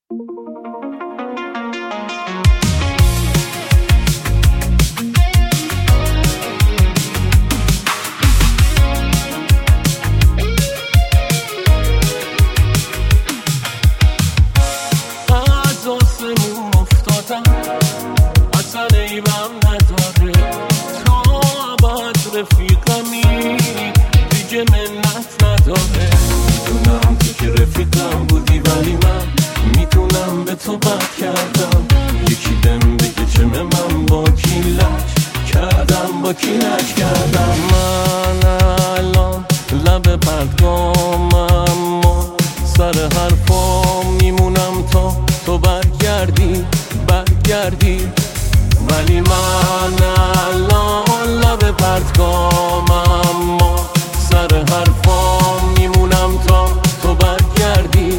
از آسمون افتادم اصلا ایبم نداره، تا ابد رفیقمی دیگه منت نداره. میدونم تو که رفیقم بودی ولی من میدونم به تو بد کردم. یکی بهم بگه چمه من با کی لج کردم، با کی لج کردم. من الان لب پرتگامم و سر حرفام میمونم تا تو برگردی ولی من الان لب پرتگامم و سر حرفام میمونم تا تو برگردی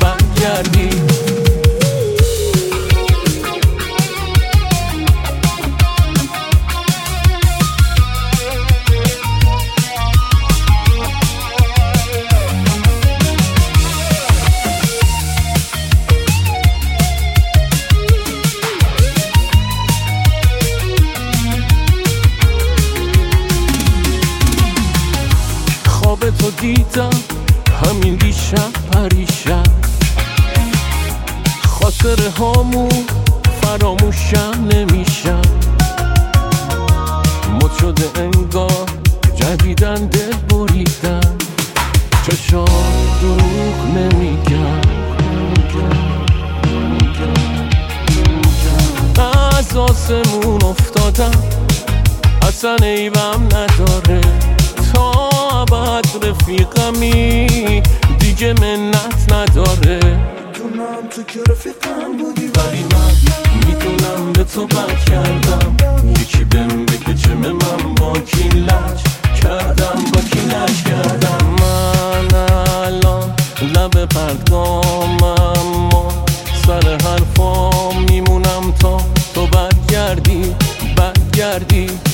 خواب تو دیدم همین دیشب پریشب، خاطره هامون فراموشم نمیشم. مد شده انگار جدیدن دل بریدن، چشام دروغ نمیگم. از آسمون افتادم اصلا عیبم نداره، تا ابد رفیقمی دیگه منت نداره. میدونم تو که رفیقم بودی ولی من میدونم به تو بد کردم. یکی بهم بگه چمه من با کی لج کردم، من الان لب پرتگامم و سر حرفام میمونم تا تو برگردی